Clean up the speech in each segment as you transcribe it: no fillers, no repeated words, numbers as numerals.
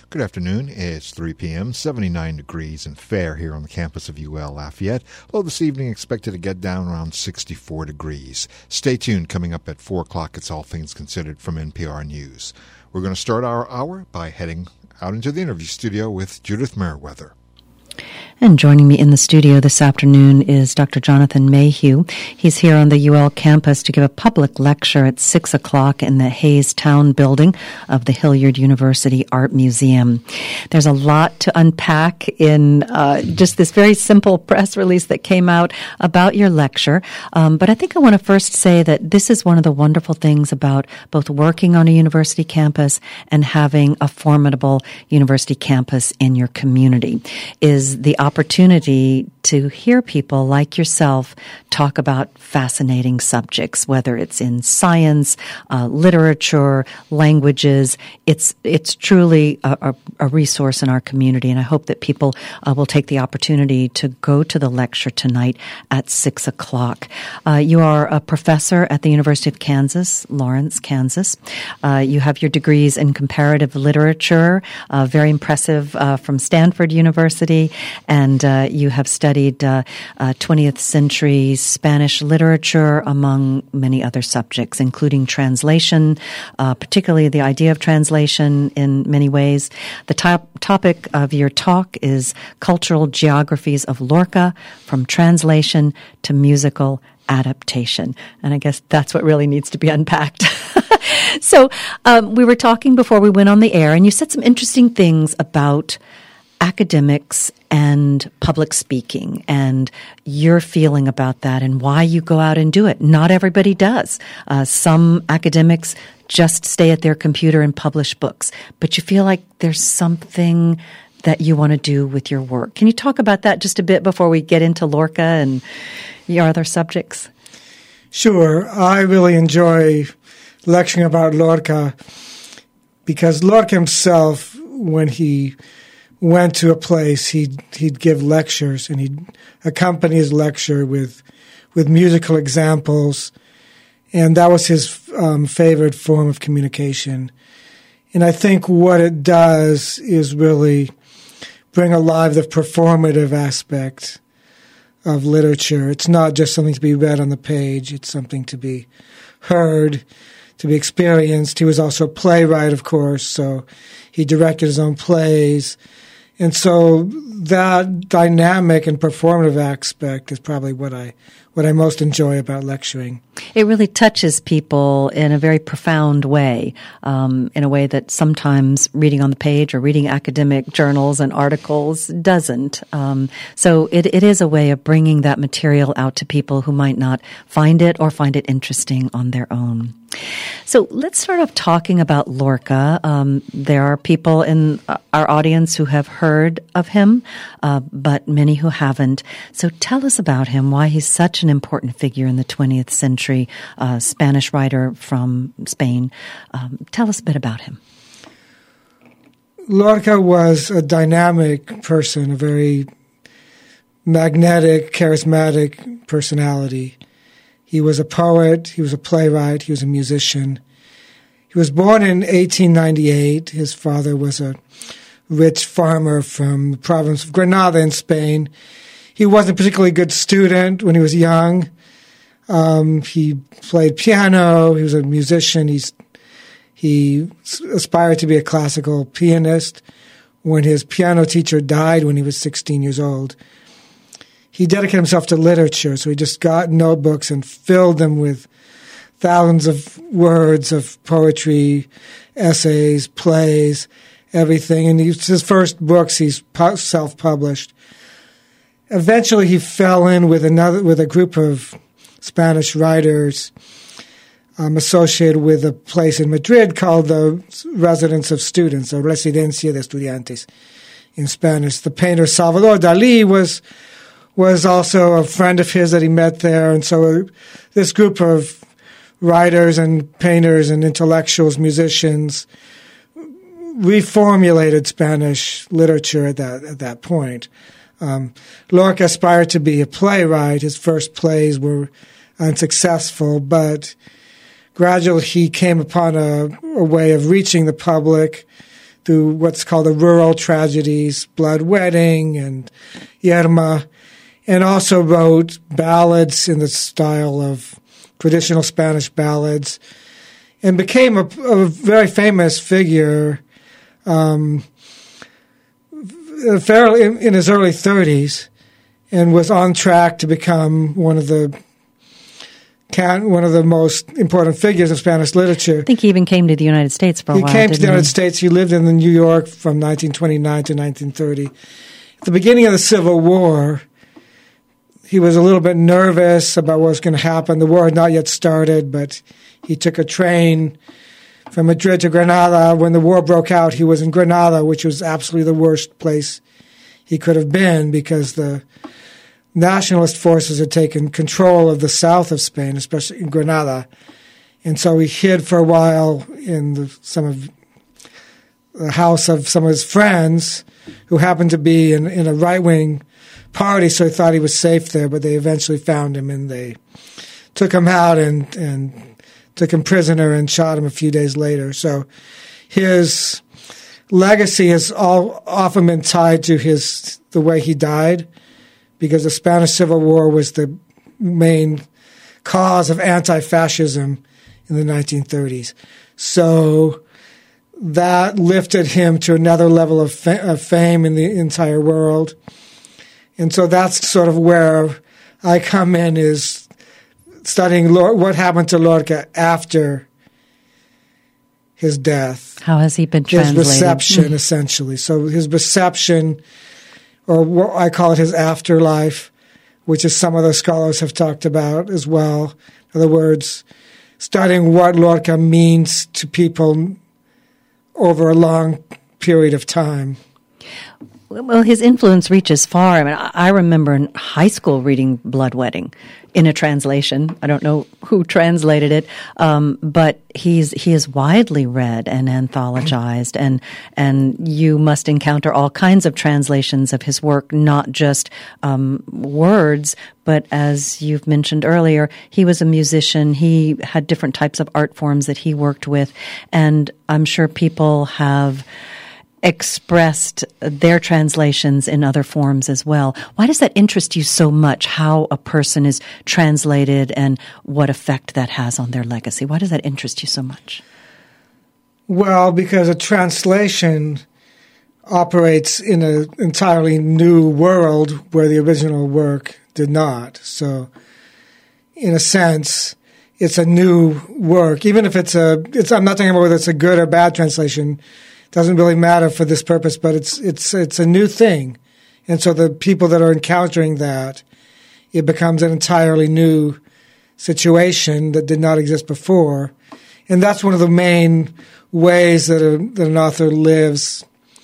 Good afternoon. It's 3 p.m., 79 degrees and fair here on the campus of UL Lafayette. Low this evening expected to get down around 64 degrees. Stay tuned. Coming up at 4 o'clock, it's All Things Considered from NPR News. We're going to start our hour by heading out into the interview studio with Judith Merriweather. And joining me in the studio this afternoon is Dr. Jonathan Mayhew. He's here on the UL campus to give a public lecture at 6 o'clock in the Hayes Town building of the Hilliard University Art Museum. There's a lot to unpack in just this very simple press release that came out about your lecture. But I think I want to first say that this is one of the wonderful things about both working on a university campus and having a formidable university campus in your community, is the opportunity to hear people like yourself talk about fascinating subjects, whether it's in science, literature, languages. It's truly a resource in our community, and I hope that people will take the opportunity to go to the lecture tonight at 6 o'clock. You are a professor at the University of Kansas, Lawrence, Kansas. You have your degrees in comparative literature, very impressive, from Stanford University, and you have studied 20th century Spanish literature, among many other subjects, including translation, particularly the idea of translation in many ways. The topic of your talk is cultural geographies of Lorca, from translation to musical adaptation. And I guess that's what really needs to be unpacked. So we were talking before we went on the air, and you said some interesting things about academics and public speaking and your feeling about that and why you go out and do it. Not everybody does. Some academics just stay at their computer and publish books, but you feel like there's something that you want to do with your work. Can you talk about that just a bit before we get into Lorca and your other subjects? Sure. I really enjoy lecturing about Lorca because Lorca himself, when he went to a place, he'd give lectures, and he'd accompany his lecture with musical examples, and that was his favorite form of communication. And I think what it does is really bring alive the performative aspect of literature. It's not just something to be read on the page, it's something to be heard, to be experienced. He was also a playwright, of course, so he directed his own plays. And so that dynamic and performative aspect is probably what I most enjoy about lecturing. It really touches people in a very profound way, in a way that sometimes reading on the page or reading academic journals and articles doesn't. So it is a way of bringing that material out to people who might not find it or find it interesting on their own. So let's start off talking about Lorca. There are people in our audience who have heard of him, but many who haven't. So tell us about him, why he's such an important figure in the 20th century, Spanish writer from Spain. Tell us a bit about him. Lorca was a dynamic person, a very magnetic, charismatic personality. He was a poet, he was a playwright, he was a musician. He was born in 1898. His father was a rich farmer from the province of Granada in Spain. He wasn't a particularly good student when he was young. He played piano, he was a musician. He aspired to be a classical pianist. When his piano teacher died when he was 16 years old, he dedicated himself to literature, so he just got notebooks and filled them with thousands of words of poetry, essays, plays, everything. And his first books he's self-published. Eventually, he fell in with a group of Spanish writers associated with a place in Madrid called the Residence of Students, or Residencia de Estudiantes in Spanish. The painter Salvador Dalí was also a friend of his that he met there. And so this group of writers and painters and intellectuals, musicians, reformulated Spanish literature at that point. Lorca aspired to be a playwright. His first plays were unsuccessful, but gradually he came upon a way of reaching the public through what's called the rural tragedies, Blood Wedding and Irma, and also wrote ballads in the style of traditional Spanish ballads, and became a very famous figure fairly in his early 30s, and was on track to become one of the most important figures of Spanish literature. I think he even came to the United States for a while. He came to the United States. He lived in New York from 1929 to 1930. At the beginning of the Civil War, he was a little bit nervous about what was going to happen. The war had not yet started, but he took a train from Madrid to Granada. When the war broke out, he was in Granada, which was absolutely the worst place he could have been because the nationalist forces had taken control of the south of Spain, especially in Granada. And so he hid for a while in the house of some of his friends who happened to be in a right-wing party, so he thought he was safe there, but they eventually found him and they took him out and took him prisoner and shot him a few days later. So his legacy has often been tied to the way he died, because the Spanish Civil War was the main cause of anti-fascism in the 1930s. So that lifted him to another level of fame in the entire world. And so that's sort of where I come in, is studying what happened to Lorca after his death. How has he been translated? His reception, essentially. So his reception, or what I call it his afterlife, which is some of the scholars have talked about as well. In other words, studying what Lorca means to people over a long period of time. Well, his influence reaches far. I mean, I remember in high school reading Blood Wedding in a translation. I don't know who translated it, but he is widely read and anthologized, and you must encounter all kinds of translations of his work, not just words, but as you've mentioned earlier, he was a musician. He had different types of art forms that he worked with, and I'm sure people have expressed their translations in other forms as well. Why does that interest you so much, how a person is translated and what effect that has on their legacy? Why does that interest you so much? Well, because a translation operates in an entirely new world where the original work did not. So, in a sense, it's a new work. Even if I'm not talking about whether it's a good or bad translation. Doesn't really matter for this purpose, but it's a new thing. And so the people that are encountering that, it becomes an entirely new situation that did not exist before. And that's one of the main ways that an author lives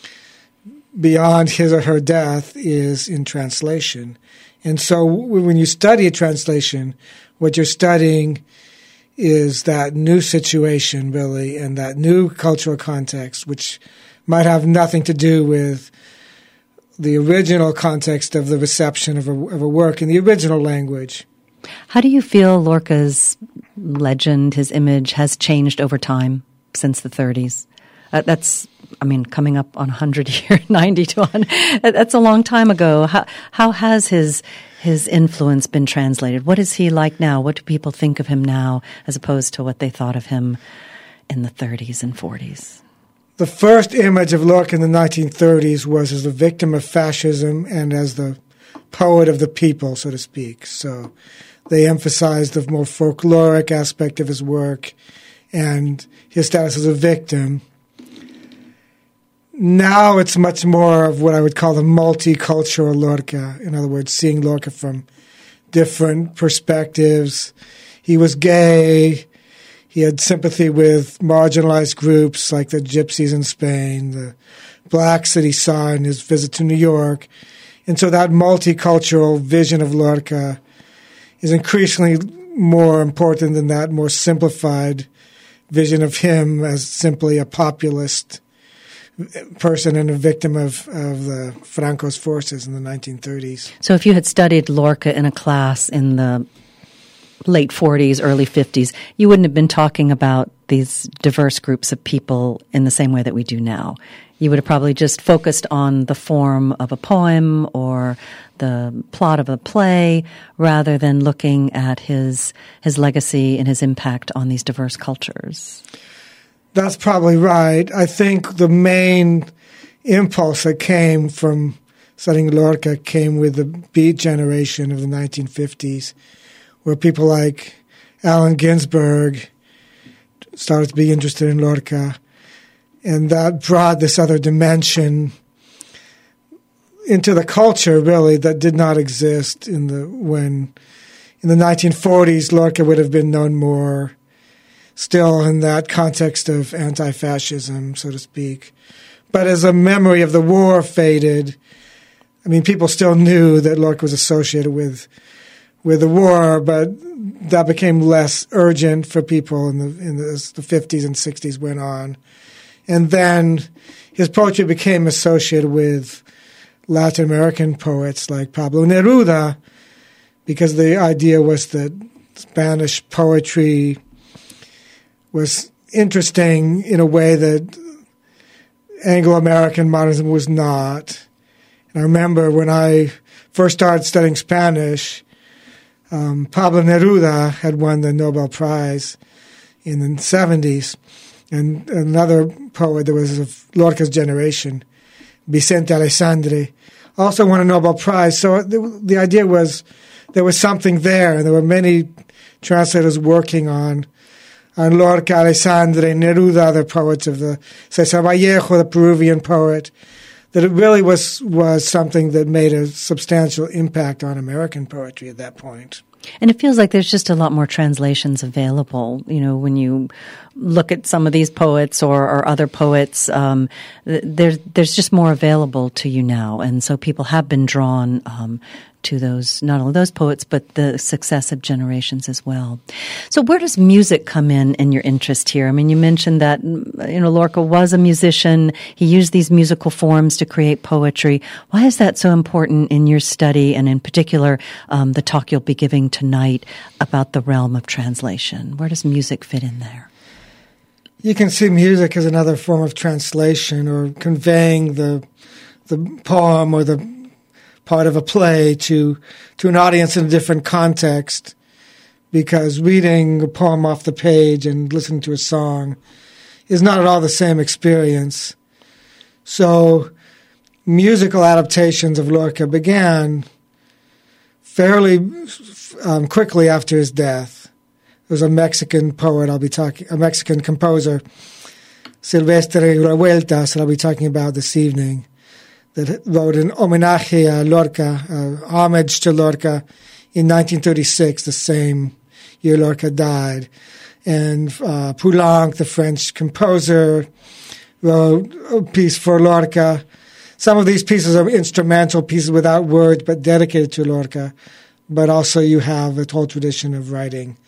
beyond his or her death, is in translation. And so when you study a translation, what you're studying is that new situation, really, and that new cultural context, which might have nothing to do with the original context of the reception of a work in the original language. How do you feel Lorca's legend, his image, has changed over time since the 30s? That's, coming up on 100 years, 90 to 100. That's a long time ago. How has his influence been translated? What is he like now? What do people think of him now as opposed to what they thought of him in the 30s and 40s? The first image of Lorca in the 1930s was as a victim of fascism and as the poet of the people, so to speak. So they emphasized the more folkloric aspect of his work and his status as a victim. Now it's much more of what I would call the multicultural Lorca. In other words, seeing Lorca from different perspectives. He was gay. He had sympathy with marginalized groups like the Gypsies in Spain, the blacks that he saw in his visit to New York. And so that multicultural vision of Lorca is increasingly more important than that more simplified vision of him as simply a populist person and a victim of the Franco's forces in the 1930s. So if you had studied Lorca in a class in the late 40s, early 50s, you wouldn't have been talking about these diverse groups of people in the same way that we do now. You would have probably just focused on the form of a poem or the plot of a play rather than looking at his legacy and his impact on these diverse cultures. That's probably right. I think the main impulse that came from studying Lorca came with the Beat generation of the 1950s, where people like Allen Ginsberg started to be interested in Lorca, and that brought this other dimension into the culture, really, that did not exist in the 1940s. Lorca would have been known more still in that context of anti-fascism, so to speak. But as a memory of the war faded, I mean, people still knew that Lorca was associated with the war, but that became less urgent for people in the 50s and 60s went on. And then his poetry became associated with Latin American poets like Pablo Neruda, because the idea was that Spanish poetry was interesting in a way that Anglo-American modernism was not. And I remember when I first started studying Spanish, Pablo Neruda had won the Nobel Prize in the 70s. And another poet that was of Lorca's generation, Vicente Alessandri, also won a Nobel Prize. So the idea was there was something there, and there were many translators working on Lorca, Alessandri, Neruda, other poets of the Cesar Vallejo, the Peruvian poet, that it really was something that made a substantial impact on American poetry at that point. And it feels like there's just a lot more translations available. You know, when you look at some of these poets or other poets, there's just more available to you now. And so people have been drawn to those, not only those poets, but the successive generations as well. So where does music come in your interest here? I mean, you mentioned that, you know, Lorca was a musician. He used these musical forms to create poetry. Why is that so important in your study, and in particular, the talk you'll be giving tonight about the realm of translation? Where does music fit in there? You can see music as another form of translation, or conveying the poem or the part of a play to an audience in a different context, because reading a poem off the page and listening to a song is not at all the same experience. So musical adaptations of Lorca began fairly quickly after his death. There was a Mexican poet, a Mexican composer, Silvestre Revueltas, that I'll be talking about this evening, that wrote an homenaje a Lorca, homage to Lorca, in 1936, the same year Lorca died. And Poulenc, the French composer, wrote a piece for Lorca. Some of these pieces are instrumental pieces without words, but dedicated to Lorca. But also you have a whole tradition of writing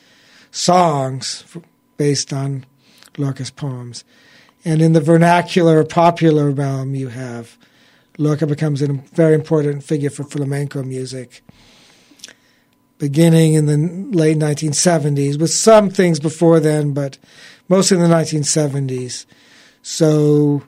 songs based on Lorca's poems. And in the vernacular, popular realm, you have Lorca becomes a very important figure for flamenco music, beginning in the late 1970s, with some things before then, but mostly in the 1970s. So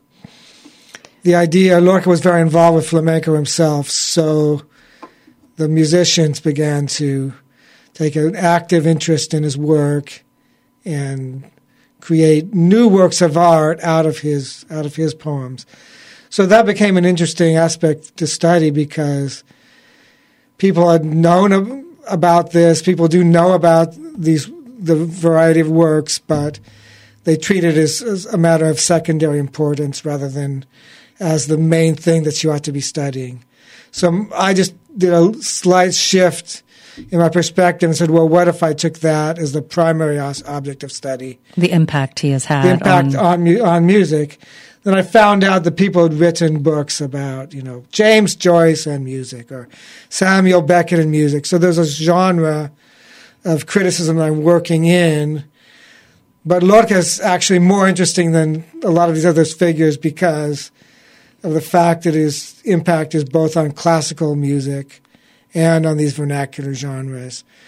the idea, Lorca was very involved with flamenco himself, so the musicians began to take an active interest in his work and create new works of art out of his poems. So that became an interesting aspect to study, because people had known about this. People do know about the variety of works, but they treat it as a matter of secondary importance rather than as the main thing that you ought to be studying. So I just did a slight shift in my perspective and said, well, what if I took that as the primary object of study? The impact he has had. The impact on music. Then I found out that people had written books about, you know, James Joyce and music, or Samuel Beckett and music. So there's a genre of criticism that I'm working in. But Lorca is actually more interesting than a lot of these other figures, because of the fact that his impact is both on classical music and on these vernacular genres,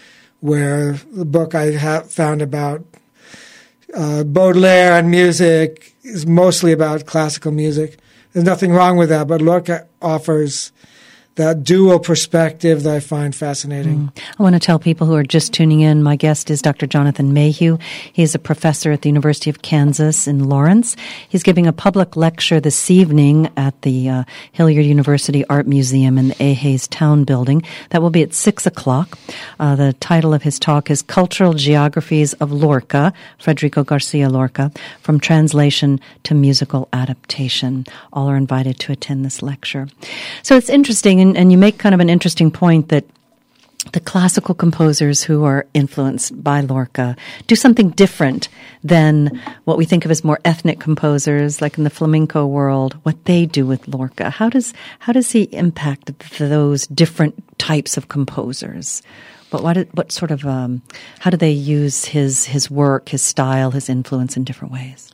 where the book I found about Baudelaire and music is mostly about classical music. There's nothing wrong with that, but Lorca offers that dual perspective that I find fascinating. I want to tell people who are just tuning in, my guest is Dr. Jonathan Mayhew. He is a professor at the University of Kansas in Lawrence. He's giving a public lecture this evening at the Hilliard University Art Museum in the A. Hayes Town Building. That will be at 6 o'clock. The title of his talk is Cultural Geographies of Lorca, Federico Garcia Lorca, From Translation to Musical Adaptation. All are invited to attend this lecture. So it's interesting, and you make kind of an interesting point that the classical composers who are influenced by Lorca do something different than what we think of as more ethnic composers, like in the flamenco world, what they do with Lorca. How does he impact those different types of composers? But what sort of how do they use his work, his style, his influence in different ways?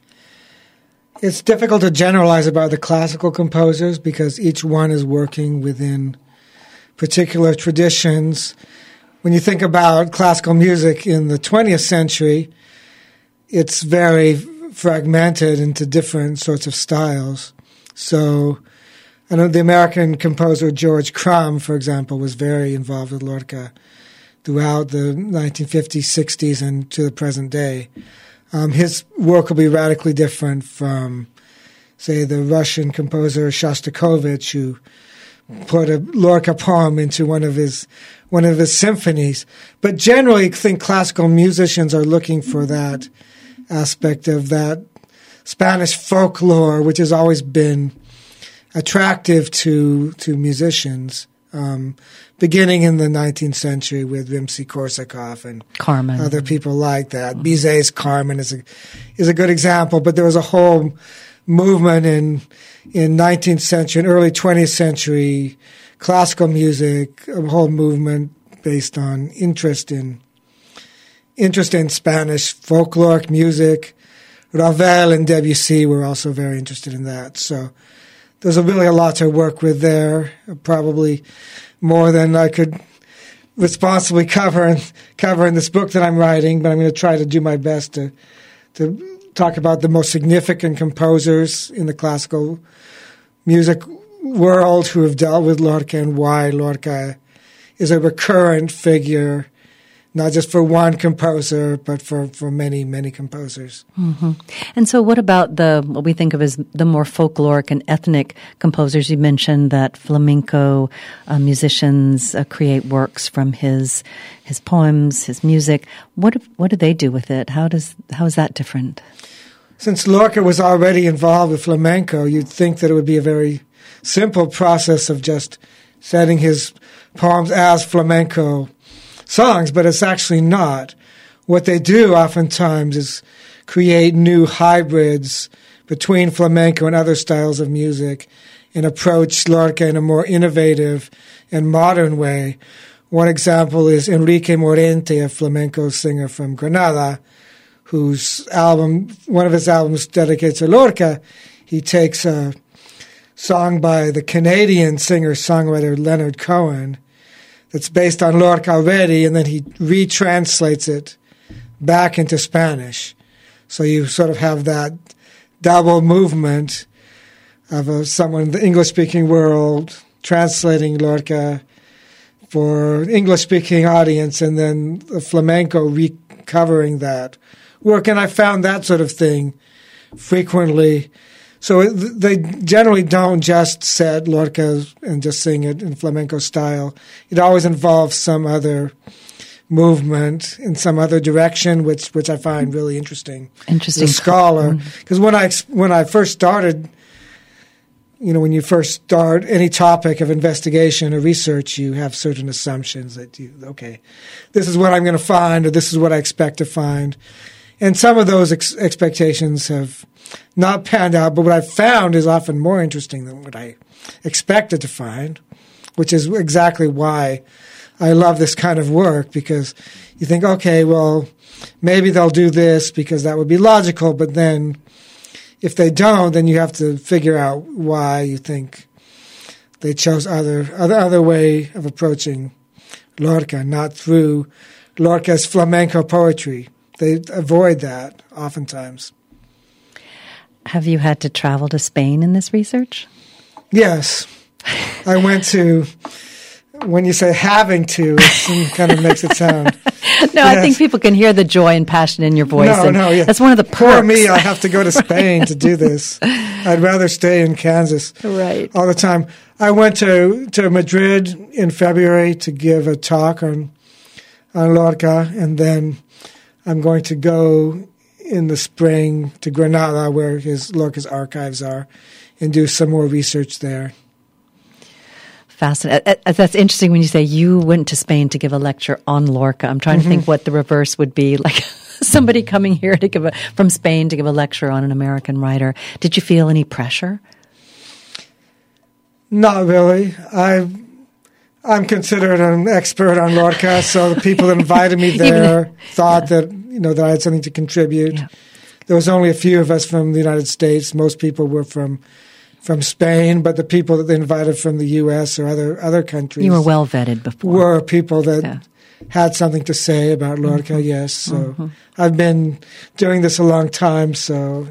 It's difficult to generalize about the classical composers because each one is working within particular traditions. When you think about classical music in the 20th century, it's very fragmented into different sorts of styles. So I know the American composer George Crumb, for example, was very involved with Lorca throughout the 1950s, 60s, and to the present day. His work will be radically different from, say, the Russian composer Shostakovich, who put a Lorca poem into one of his symphonies. But generally, I think classical musicians are looking for that aspect of that Spanish folklore, which has always been attractive to musicians. Beginning in the 19th century with Rimsky-Korsakov and Carmen. Other people like that. Bizet's Carmen is a good example, but there was a whole movement in 19th century and early 20th century classical music, a whole movement based on interest in Spanish folkloric music. Ravel and Debussy were also very interested in that. So there's really a lot to work with there, probably more than I could responsibly cover in this book that I'm writing, but I'm going to try to do my best to talk about the most significant composers in the classical music world who have dealt with Lorca and why Lorca is a recurrent figure, not just for one composer, but for many, many composers. Mm-hmm. And so what about what we think of as the more folkloric and ethnic composers? You mentioned that flamenco musicians create works from his poems, his music. What do they do with it? How is that different? Since Lorca was already involved with flamenco, you'd think that it would be a very simple process of just setting his poems as flamenco songs, but it's actually not. What they do oftentimes is create new hybrids between flamenco and other styles of music and approach Lorca in a more innovative and modern way. One example is Enrique Morente, a flamenco singer from Granada, one of his albums dedicated to Lorca. He takes a song by the Canadian singer-songwriter Leonard Cohen that's based on Lorca already, and then he retranslates it back into Spanish. So you sort of have that double movement of someone in the English-speaking world translating Lorca for an English-speaking audience, and then the flamenco recovering that work. And I found that sort of thing frequently. So they generally don't just set Lorca and just sing it in flamenco style. It always involves some other movement in some other direction, which I find really interesting. Interesting. As a scholar, because when I first started, when you first start any topic of investigation or research, you have certain assumptions that this is what I'm going to find, or this is what I expect to find, and some of those expectations have not panned out, but what I've found is often more interesting than what I expected to find, which is exactly why I love this kind of work, because you think, okay, well, maybe they'll do this because that would be logical, but then if they don't, then you have to figure out why you think they chose other way of approaching Lorca, not through Lorca's flamenco poetry. They avoid that oftentimes. Have you had to travel to Spain in this research? Yes. I went to, when you say having to, it kind of makes it sound. No, yes. I think people can hear the joy and passion in your voice. Yeah. That's one of the perks. Poor me, I have to go to Spain to do this. I'd rather stay in Kansas all the time. I went to Madrid in February to give a talk on Lorca, and then I'm going to go in the spring to Granada, where Lorca's archives are, and do some more research there. Fascinating. That's interesting when you say you went to Spain to give a lecture on Lorca. I'm trying to think what the reverse would be, like somebody coming here to from Spain to give a lecture on an American writer. Did you feel any pressure? Not really. I'm considered an expert on Lorca, so the people that invited me there thought that that I had something to contribute. Yeah. There was only a few of us from the United States. Most people were from Spain, but the people that they invited from the U.S. or other countries. You were well vetted before. Were people that had something to say about Lorca, yes. So I've been doing this a long time, so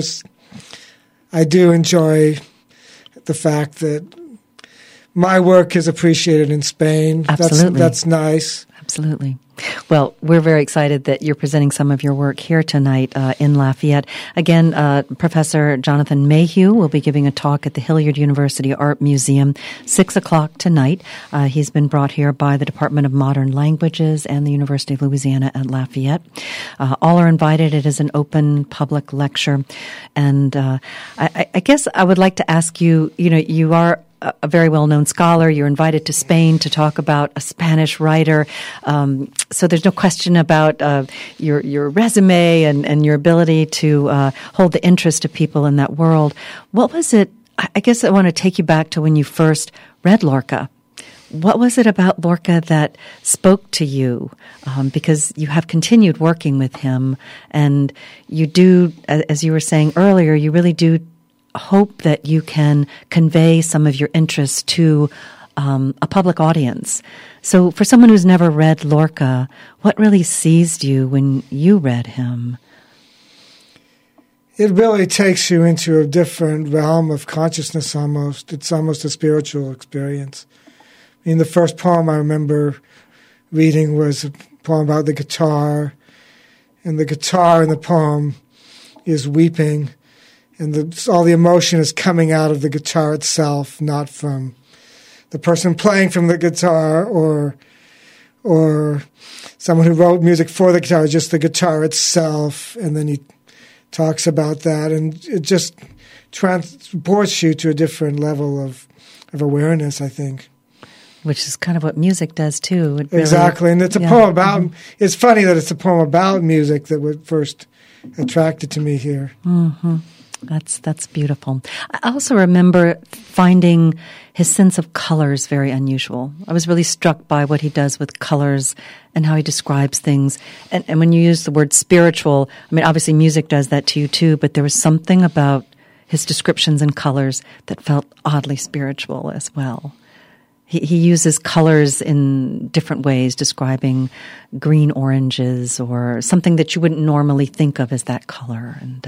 I do enjoy the fact that my work is appreciated in Spain. Absolutely. That's nice. Absolutely. Well, we're very excited that you're presenting some of your work here tonight in Lafayette. Again, Professor Jonathan Mayhew will be giving a talk at the Hilliard University Art Museum, 6 o'clock tonight. He's been brought here by the Department of Modern Languages and the University of Louisiana at Lafayette. All are invited. It is an open public lecture. And I guess I would like to ask you, you are a very well-known scholar. You're invited to Spain to talk about a Spanish writer. So there's no question about your resume and your ability to hold the interest of people in that world. What was it? I guess I want to take you back to when you first read Lorca. What was it about Lorca that spoke to you? Because you have continued working with him, and you do, as you were saying earlier, you really do hope that you can convey some of your interests to a public audience. So for someone who's never read Lorca, what really seized you when you read him? It really takes you into a different realm of consciousness almost. It's almost a spiritual experience. I mean, the first poem I remember reading was a poem about the guitar, and the guitar in the poem is weeping. And all the emotion is coming out of the guitar itself, not from the person playing from the guitar or someone who wrote music for the guitar, just the guitar itself. And then he talks about that, and it just transports you to a different level of awareness, I think. Which is kind of what music does, too. Exactly. And it's a poem about, it's funny that it's a poem about music that was first attracted to me here. Mm-hmm. That's beautiful. I also remember finding his sense of colors very unusual. I was really struck by what he does with colors and how he describes things. And when you use the word spiritual, I mean, obviously music does that to you too, but there was something about his descriptions and colors that felt oddly spiritual as well. He uses colors in different ways, describing green oranges or something that you wouldn't normally think of as that color. And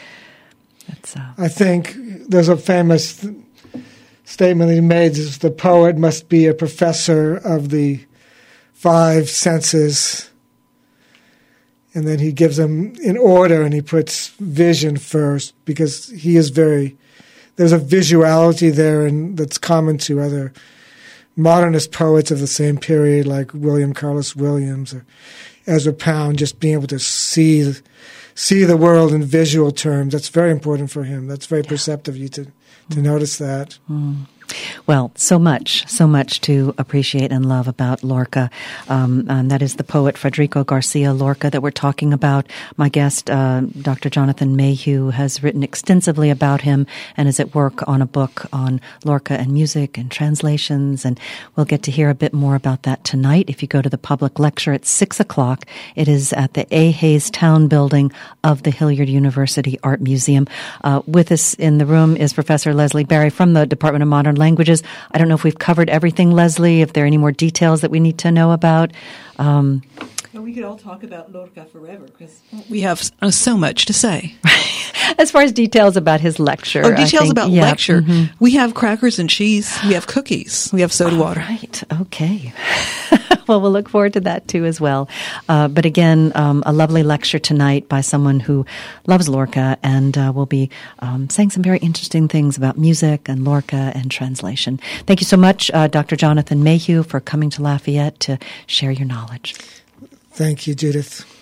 I think there's a famous statement that he made is the poet must be a professor of the five senses. And then he gives them in order, and he puts vision first because there's a visuality there, and that's common to other modernist poets of the same period like William Carlos Williams or Ezra Pound, just being able to see the world in visual terms. That's very important for him. That's very perceptive of you to notice that. Mm. Well, so much to appreciate and love about Lorca. And that is the poet Federico Garcia Lorca that we're talking about. My guest, Dr. Jonathan Mayhew, has written extensively about him and is at work on a book on Lorca and music and translations. And we'll get to hear a bit more about that tonight. If you go to the public lecture at 6 o'clock, it is at the A. Hayes Town Building of the Hilliard University Art Museum. With us in the room is Professor Leslie Barry from the Department of Modern Languages. I don't know if we've covered everything, Leslie, if there are any more details that we need to know about. Well, we could all talk about Lorca forever because we have so much to say. As far as details about his lecture. Lecture. Mm-hmm. We have crackers and cheese. We have cookies. We have soda water. Right. Okay. Well, we'll look forward to that too as well. But again, a lovely lecture tonight by someone who loves Lorca and will be saying some very interesting things about music and Lorca and translation. Thank you so much, Dr. Jonathan Mayhew, for coming to Lafayette to share your knowledge. Thank you, Judith.